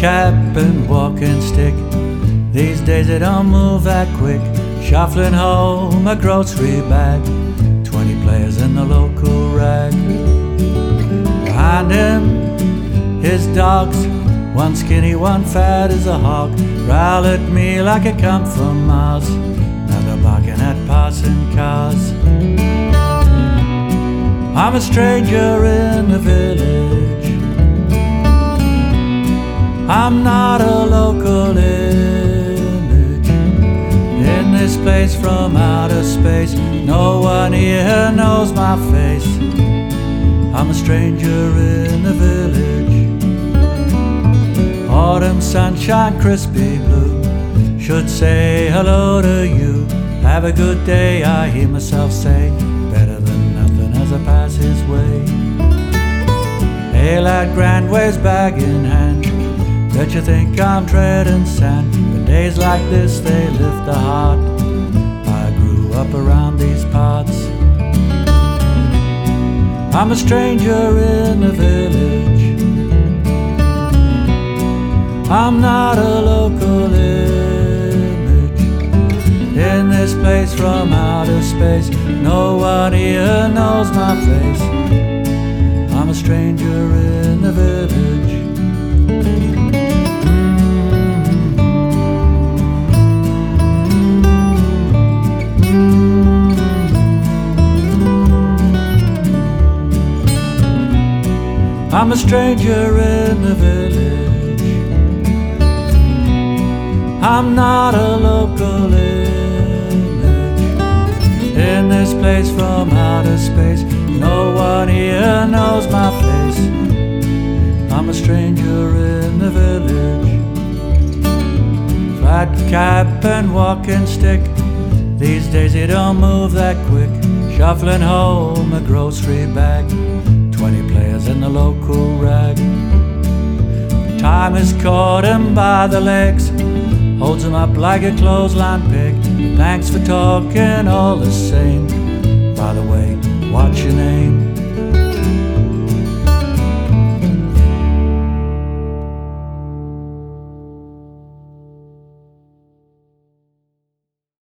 cap and walking stick. These days they don't move that quick. Shuffling home a grocery bag, 20 players in the local rag. Behind him, his dogs, one skinny, one fat as a hog, growl at me like I come from Mars. Now they're barking at passing cars. I'm a stranger in the village. I'm not a local image. In this place from outer space, no one here knows my face. I'm a stranger in the village. Autumn sunshine, crispy blue, should say hello to you. Have a good day, I hear myself say, better than nothing as I pass his way. Hey lad, grand ways bag in hand, bet you think I'm treading sand. But days like this, they lift the heart. I grew up around these parts. I'm a stranger in the village. I'm not a local image. In this place from outer space, no one here knows my face. I'm a stranger in the village. I'm a stranger in the village. I'm not a local image. In this place from outer space, no one here knows my face. I'm a stranger in the village. Flat cap and walking stick, these days you don't move that quick. Shuffling home a grocery bag, 20 players in the local rag. Time has caught him by the legs, holds him up like a clothesline peg. Thanks for talking all the same. By the way, what's your name?